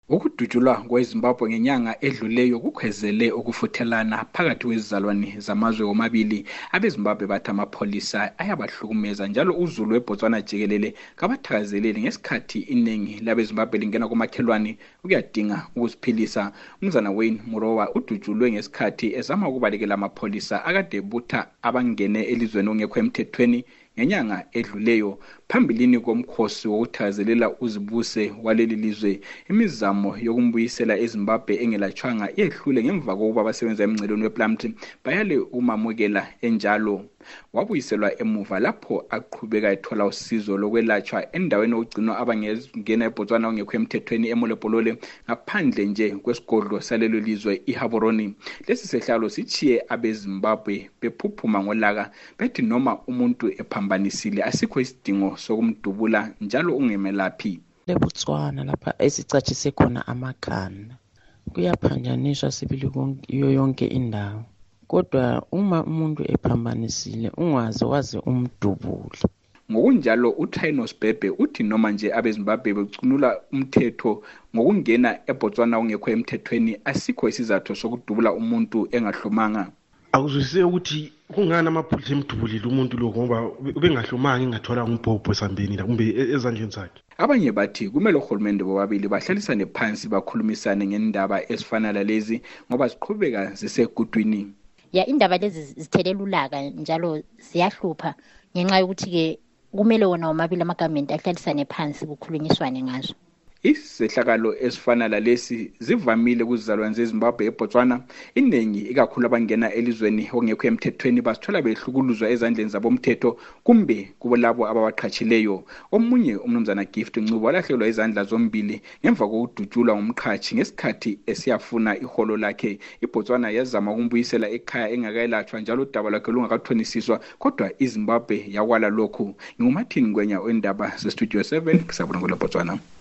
Ukudutshulwa kweZimbabwe ngenyanga edluleyo kukhwezele ukufuthelana phakathi kwezizalwane zamazwe omabili. AbeZimbabwe bathi amapholisa ayabahlukumeza njalo uzulu weBotswana jikelele kabathakazeleli ngesikhathi iningi labeZimbabwe lingena kumakhelwane ukuyadinga ukuziphilisa. Umzana Wayne Murowa udutshulwe ngesikhathi ezama ukubalekela amapholisa akade ebutha abangene elizweni ongekho emthethweni ngenyanga edluleyo phambilini komkhosi wokuthakazelela uzibuse waleli lizwe. Imizamo yokumbuyisela eZimbabwe engelatshwanga yehlule ngemva kokuba abasebenza emngceleni wePlumtree bayale umamukela enjalo. Wabuyiselwa emuva lapho aqhubeka ethola usizo lokwelatshwa endaweni okugcinwa abangena eBotswana ongekho emthethweni eMolepolole ngaphandle nje kwesigodlo salelo lizwe iHaboroni. Lesi sehlalo sichiye abeZimbabwe bephuphuma ngolaka bethi noma umuntu ephambanisile asikho isidingo sokumdubula njalo ungemelaphi. eBotswana lapha esicatshise khona amakhanda kuyaphanjaniswa sibili kuyo yonke indawo, kodwa uma umuntu ephambanisile ungaze waze umdubule. Ngokunjalo uTrinos Bebe uthi noma nje abeZimbabwe becunula umthetho ngokungena eBotswana ongekho emthethweni asikho isizathu sokudubula umuntu engahlomanga. Akuzwisise ukuthi kungani amapholisa emdubulile umuntu lo ngoba ubengahlomanga engathola umbhobho esambeni la kumbe ezandleni zakhe. Abanye bathi kumele uhulumende bobabili bahlalisane phansi bakhulumisane ngendaba ezifana lalezi ngoba ziqhubeka zisegudwini. Ya indaba lezi zithelela ulaka njalo ziyahlupha ngenxa yokuthi ke kumele wona womabili amagamenti ahlalisane phansi kukhulunyiswane ngazo. Isehlakalo esifana lalesi zivamile kuzizalwane zeZimbabwe eBotswana. Iningi ikakhulu abangena elizweni ongekho emthethweni basithola behlukuluzwa ezandleni zabomthetho kumbe kubolabo abawaqhatshileyo. Omunye umnumzana Gift Ncube walahlelwa izandla zombili ngemva kokudutshulwa ngumqhatshi ngesikhathi esiyafuna iholo lakhe. iBotswana yazama ukumbuyisela ekhaya engakayelatshwa njalo udaba lwakhe lungakathonisiswa, kodwa iZimbabwe yakwala lokhu. Ngumathini Ngwenya wendaba zeStudio 7 kusabona kule Botswana.